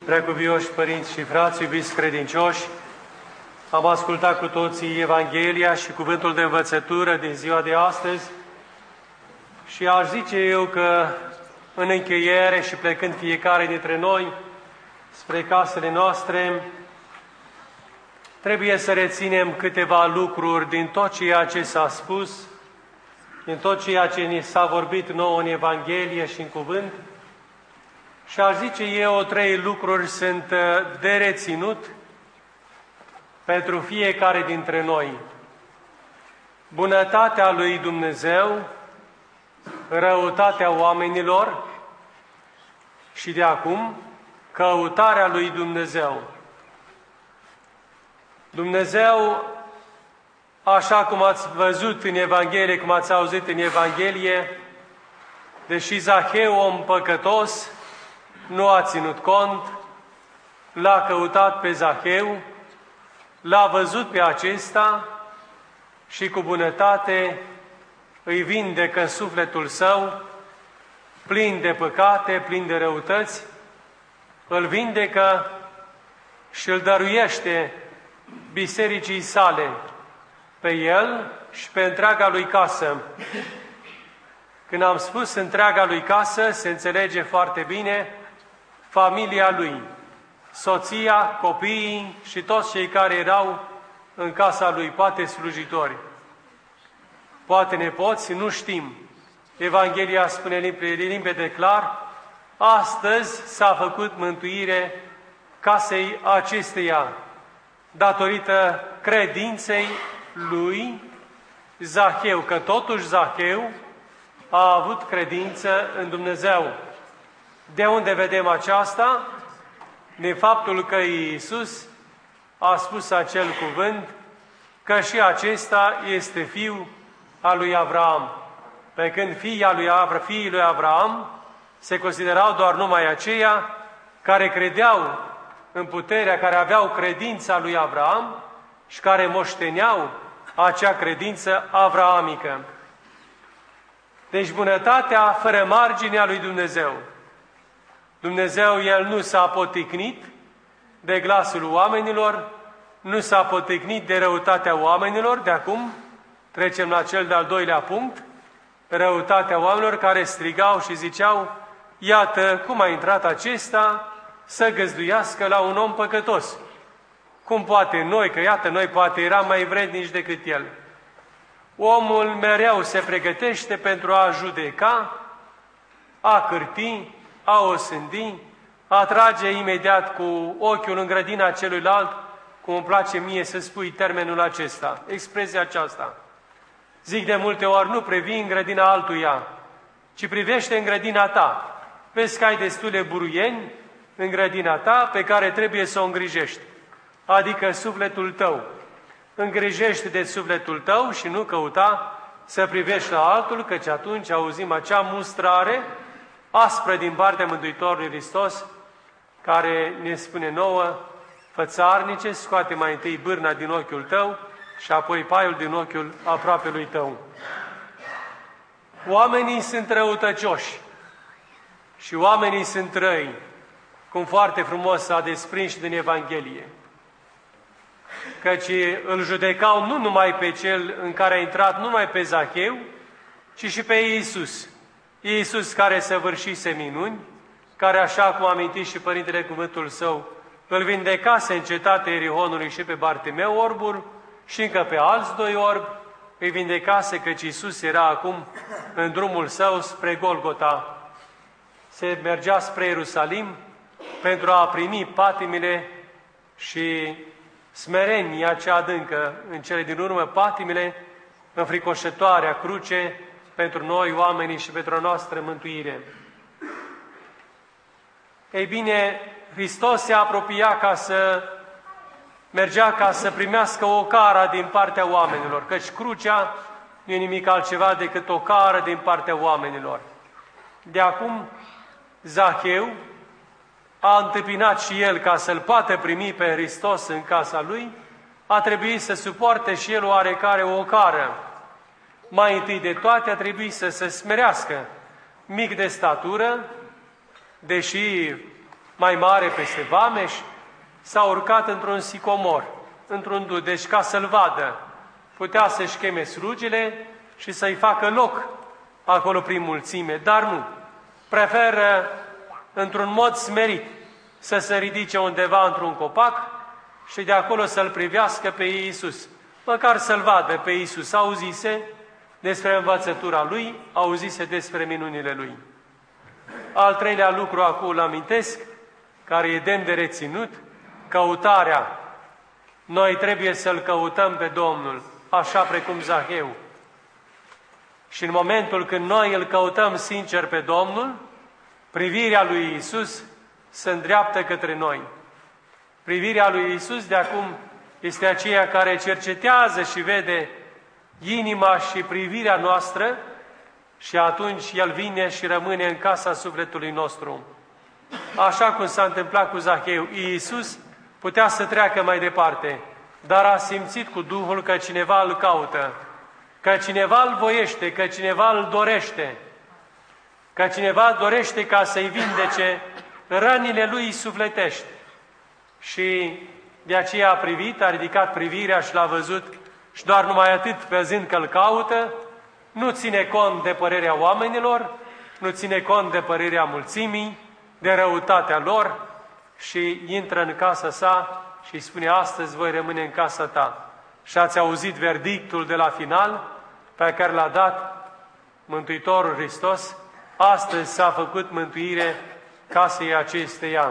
Preacuvioși părinți și frați, iubiți credincioși, am ascultat cu toții Evanghelia și cuvântul de învățătură din ziua de astăzi și aș zice eu că în încheiere și plecând fiecare dintre noi spre casele noastre, trebuie să reținem câteva lucruri din tot ceea ce s-a spus, din tot ceea ce ni s-a vorbit nouă în Evanghelie și în cuvânt. Și aș zice eu, 3 lucruri sunt de reținut pentru fiecare dintre noi. Bunătatea lui Dumnezeu, răutatea oamenilor și de acum căutarea lui Dumnezeu. Dumnezeu, așa cum ați văzut în Evanghelie, cum ați auzit în Evanghelie, deși Zaheu, om păcătos, nu a ținut cont, l-a căutat pe Zaheu, l-a văzut pe acesta și cu bunătate îi vindecă în sufletul său, plin de păcate, plin de răutăți, îl vindecă și îl dăruiește bisericii sale, pe el și pe întreaga lui casă. Când am spus întreaga lui casă, se înțelege foarte bine familia lui, soția, copiii și toți cei care erau în casa lui, poate slujitori, poate nepoți, nu știm. Evanghelia spune limpede clar, astăzi s-a făcut mântuire casei acesteia, datorită credinței lui Zaheu, că totuși Zaheu a avut credință în Dumnezeu. De unde vedem aceasta? Din faptul că Iisus a spus acel cuvânt, că și acesta este fiul al lui Avraam. Pe când fiii lui Avraam se considerau doar numai aceia care credeau în puterea, care aveau credința lui Avraam și care moșteneau acea credință avraamică. Deci bunătatea fără margine a lui Dumnezeu. Dumnezeu, El nu s-a poticnit de glasul oamenilor, nu s-a poticnit de răutatea oamenilor. De acum trecem la cel de-al doilea punct, răutatea oamenilor care strigau și ziceau, iată cum a intrat acesta să găzduiască la un om păcătos. Cum poate noi, că iată noi poate eram mai vrednici decât el. Omul mereu se pregătește pentru a judeca, a cârti, a osândi, a trage imediat cu ochiul în grădina celuilalt, cum îmi place mie să spui termenul acesta, expresia aceasta. Zic de multe ori, nu privii în grădina altuia, ci privește în grădina ta. Vezi că ai destule buruieni în grădina ta pe care trebuie să o îngrijești, adică sufletul tău. Îngrijește de sufletul tău și nu căuta să privești la altul, căci atunci auzim acea mustrare aspră din partea Mântuitorului Hristos, care ne spune nouă, fățarnice, scoate mai întâi bârna din ochiul tău și apoi paiul din ochiul aproapelui tău. Oamenii sunt răutăcioși și oamenii sunt răi, cum foarte frumos s-a desprins și din Evanghelie. Căci îl judecau nu numai pe cel în care a intrat, nu numai pe Zaheu, ci și pe Iisus. Iisus care săvârșise minuni, care, așa cum a amintit și Părintele cuvântul Său, îl vindecase în cetatea Ierihonului și pe Bartimeu orbul și încă pe alți 2 orbi, îi vindecase căci Iisus era acum în drumul Său spre Golgota. Se mergea spre Ierusalim pentru a primi patimile și smerenia cea adâncă, în cele din urmă patimile înfricoșătoare a cruce pentru noi oamenii și pentru a noastră mântuire. Ei bine, Hristos se apropia mergea ca să primească o cară din partea oamenilor, căci crucea nu e nimic altceva decât o cară din partea oamenilor. De acum, Zaheu a întâmpinat și el ca să-L poată primi pe Hristos în casa lui, a trebuit să suporte și el oarecare o cară. Mai întâi de toate a trebuit să se smerească, mic de statură, deși mai mare peste Vameș, s-a urcat într-un sicomor, într-un dud, deci ca să-l vadă. Putea să-și cheme slugile și să-i facă loc acolo prin mulțime, dar nu. Preferă, într-un mod smerit, să se ridice undeva într-un copac și de acolo să-L privească pe Iisus. Măcar să-L vadă pe Iisus. Auzise despre învățătura Lui, auzise despre minunile Lui. Al treilea lucru, acum îl amintesc, care e demn de reținut, căutarea. Noi trebuie să-L căutăm pe Domnul, așa precum Zaheu. Și în momentul când noi îl căutăm sincer pe Domnul, privirea lui Iisus se îndreaptă către noi. Privirea lui Iisus de acum este aceea care cercetează și vede inima și privirea noastră și atunci El vine și rămâne în casa sufletului nostru. Așa cum s-a întâmplat cu Zaheu, Iisus putea să treacă mai departe, dar a simțit cu Duhul că cineva îl caută, că cineva îl voiește, că cineva îl dorește, că cineva dorește ca să-i vindece rănile lui sufletești. Și de aceea a privit, a ridicat privirea și l-a văzut și doar numai atât, văzând că îl caută, nu ține cont de părerea oamenilor, nu ține cont de părerea mulțimii, de răutatea lor și intră în casa sa și îi spune: astăzi voi rămâne în casa ta. Și ați auzit verdictul de la final pe care l-a dat Mântuitorul Hristos: astăzi s-a făcut mântuire casei acesteia.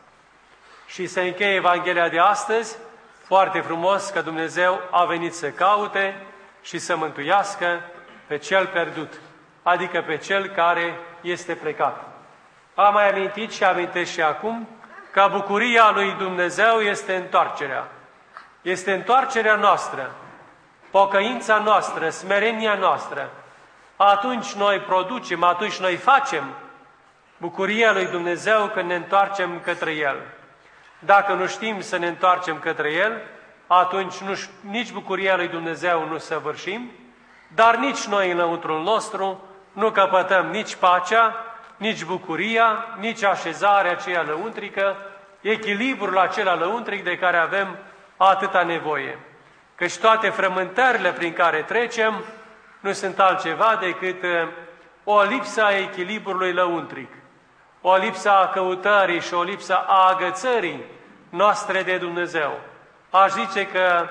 Și se încheie Evanghelia de astăzi foarte frumos, că Dumnezeu a venit să caute și să mântuiască pe cel pierdut, adică pe cel care este plecat. Am mai amintit și amintesc și acum că bucuria lui Dumnezeu este întoarcerea. Este întoarcerea noastră, pocăința noastră, smerenia noastră. Atunci noi producem, atunci noi facem bucuria lui Dumnezeu când ne întoarcem către El. Dacă nu știm să ne întoarcem către El, atunci nici bucuria lui Dumnezeu nu săvârșim, dar nici noi înăuntrul nostru nu căpătăm nici pacea, nici bucuria, nici așezarea aceea lăuntrică, echilibrul acela lăuntric de care avem atâta nevoie. Căci toate frământările prin care trecem nu sunt altceva decât o lipsă a echilibrului lăuntric, o lipsă a căutării și o lipsă a agățării noastre de Dumnezeu. Aș zice că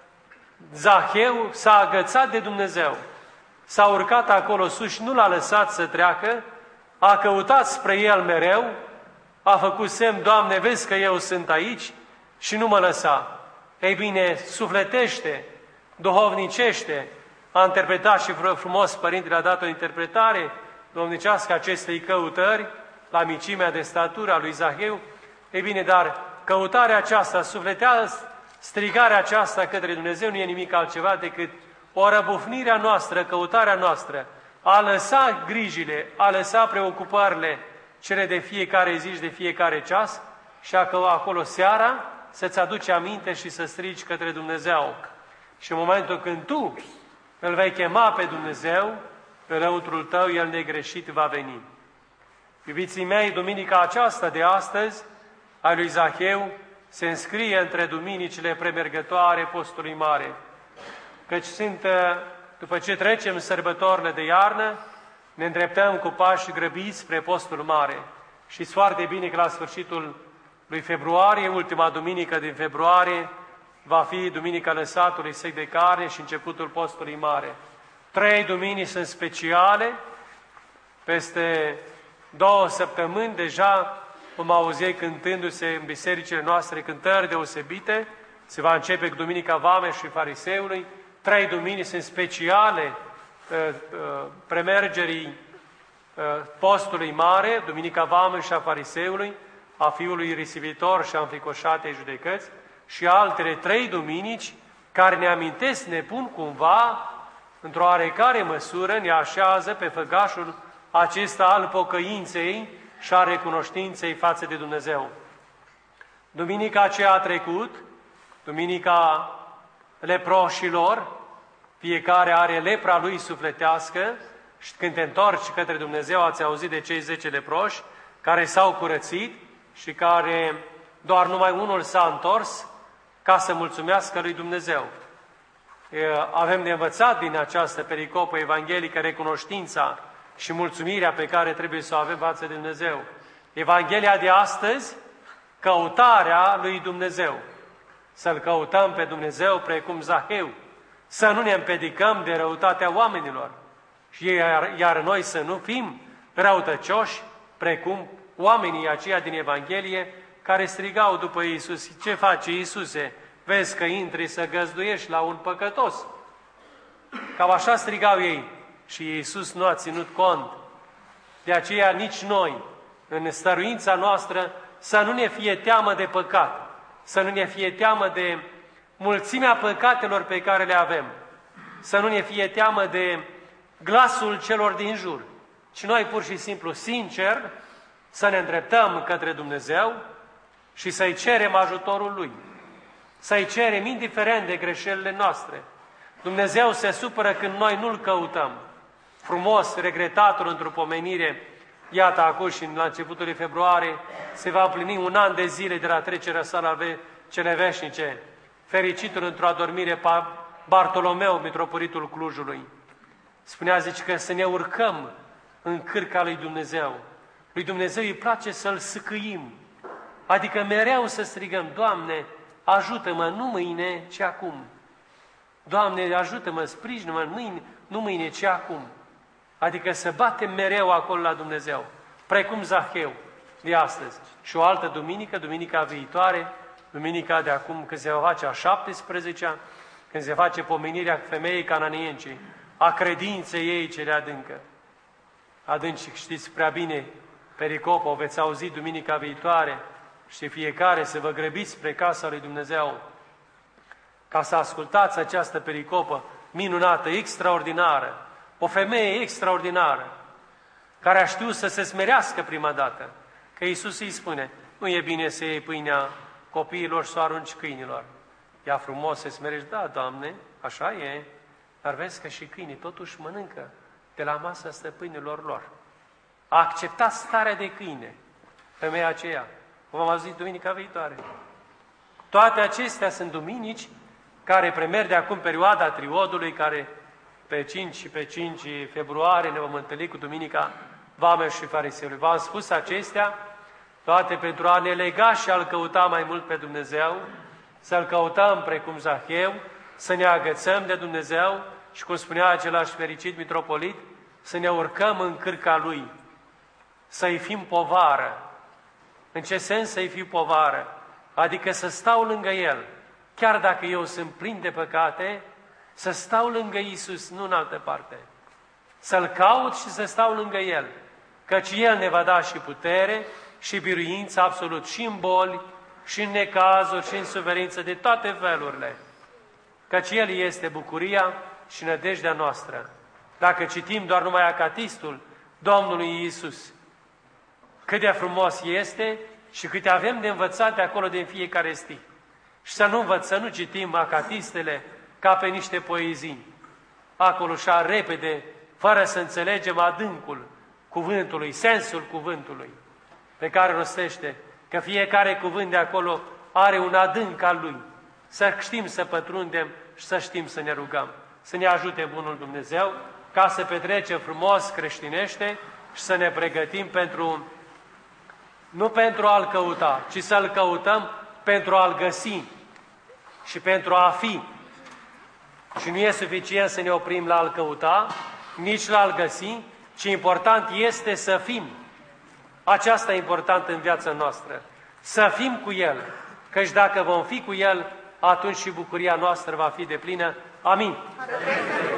Zaheu s-a agățat de Dumnezeu, s-a urcat acolo sus și nu l-a lăsat să treacă, a căutat spre El mereu, a făcut semn: Doamne, vezi că eu sunt aici și nu mă lăsa. Ei bine, sufletește, duhovnicește, a interpretat și frumos Părintele a dat o interpretare domnicească acestei căutări, la micimea de statură a lui Zaheu. Ei bine, dar căutarea aceasta, strigarea aceasta către Dumnezeu nu e nimic altceva decât o răbufnire a noastră, căutarea noastră, a lăsa grijile, a lăsa preocupările cele de fiecare zi și de fiecare ceas și acolo seara să-ți aduci aminte și să strigi către Dumnezeu. Și în momentul când tu îl vei chema pe Dumnezeu, pe lăuntrul tău, El negreșit va veni. Iubiții mei, duminica aceasta de astăzi, a lui Zaheu, se înscrie între duminicile premergătoare postului mare. Căci după ce trecem sărbătorile de iarnă, ne îndreptăm cu pași grăbiți spre postul mare. Și foarte bine că la sfârșitul lui februarie, ultima duminică din februarie, va fi Duminica Lăsatului Sec de Carne și începutul postului mare. 3 duminici sunt speciale. Peste 2 săptămâni deja vom auzi cântându-se în bisericile noastre cântări deosebite. Se va începe cu Duminica Vameș și Fariseului. 3 duminici sunt speciale premergerii postului mare, Duminica Vameș și a Fariseului, a fiului risivitor și a înfricoșatei judecăți, și altele 3 duminici care ne amintesc, ne pun cumva, într-o oarecare măsură, ne așează pe făgașul acesta al pocăinței și a recunoștinței față de Dumnezeu. Duminica aceea a trecut, Duminica leproșilor, fiecare are lepra lui sufletească și când te întorci către Dumnezeu, ați auzit de cei 10 leproși care s-au curățit și care doar numai unul s-a întors ca să mulțumească lui Dumnezeu. Avem de învățat din această pericopă evanghelică recunoștința și mulțumirea pe care trebuie să o avem față de Dumnezeu. Evanghelia de astăzi, căutarea lui Dumnezeu. Să-L căutăm pe Dumnezeu precum Zaheu, să nu ne împiedicăm de răutatea oamenilor, iar noi să nu fim răutăcioși precum oamenii aceia din Evanghelie care strigau după Iisus: ce faci, Iisuse? Vezi că intri să găzduiești la un păcătos. Cam așa strigau ei și Iisus nu a ținut cont. De aceea nici noi, în stăruința noastră, să nu ne fie teamă de păcat, să nu ne fie teamă de mulțimea păcatelor pe care le avem, să nu ne fie teamă de glasul celor din jur, ci noi pur și simplu, sincer, să ne îndreptăm către Dumnezeu și să-i cerem ajutorul Lui, să-i cerem indiferent de greșelile noastre. Dumnezeu se supără când noi nu-L căutăm. Frumos, regretatul într-o pomenire, iată acum și la începutul februarie se va împlini 1 an de zile de la trecerea sa la cele veșnice. Fericitul într-o adormire Bartolomeu, mitropolitul Clujului. Spunea, zice, că să ne urcăm în cârca lui Dumnezeu. Lui Dumnezeu îi place să-L sâcâim, adică mereu să strigăm: Doamne, ajută-mă, nu mâine, ci acum. Doamne, ajută-mă, sprijină-mă, mâine, nu mâine, ci acum. Adică să batem mereu acolo la Dumnezeu, precum Zaheu de astăzi. Și o altă duminică, duminica viitoare, duminica de acum, când se va face a 17-a, când se face pomenirea femeii cananeience, a credinței ei cele adâncă. Adânci, știți prea bine, pericopa o veți auzi duminica viitoare și fiecare să vă grăbiți spre casa lui Dumnezeu ca să ascultați această pericopă minunată, extraordinară, o femeie extraordinară, care a știut să se smerească prima dată, că Iisus îi spune: nu e bine să iei pâinea copiilor și să o arunci câinilor. Ea frumos se smerește: da, Doamne, așa e, dar vezi că și câinii totuși mănâncă de la masa stăpânilor lor. A acceptat starea de câine, femeia aceea. O vom auzi duminica viitoare. Toate acestea sunt duminici care premerg de acum perioada triodului, care pe 5 și pe 5 februarie ne vom întâlni cu duminica Vameș și Fariseului. V-am spus acestea toate pentru a ne lega și a-L căuta mai mult pe Dumnezeu, să-L căutăm precum Zaheu, să ne agățăm de Dumnezeu și, cum spunea același fericit mitropolit, să ne urcăm în cârca Lui, să-i fim povară. În ce sens să-i fiu povară? Adică să stau lângă El, chiar dacă eu sunt plin de păcate, să stau lângă Iisus, nu în altă parte. Să-L caut și să stau lângă El, căci El ne va da și putere și biruință absolut, și în boli, și în necazuri, și în suferință, de toate felurile. Căci El este bucuria și nădejdea noastră. Dacă citim doar numai acatistul Domnului Iisus, cât de frumos este și câte avem de învățat de acolo de fiecare zi. Și să nu citim acatistele ca pe niște poezii, acolo și-a repede, fără să înțelegem adâncul cuvântului, sensul cuvântului pe care rostește, că fiecare cuvânt de acolo are un adânc al lui. Să știm să pătrundem și să știm să ne rugăm. Să ne ajute bunul Dumnezeu ca să petrecem frumos creștinește și să ne pregătim nu pentru a-L căuta, ci să-L căutăm pentru a-L găsi și pentru a fi. Și nu e suficient să ne oprim la a-L căuta, nici la a-L găsi, ci important este să fim. Aceasta e important în viața noastră. Să fim cu El, căci dacă vom fi cu El, atunci și bucuria noastră va fi deplină. Amin.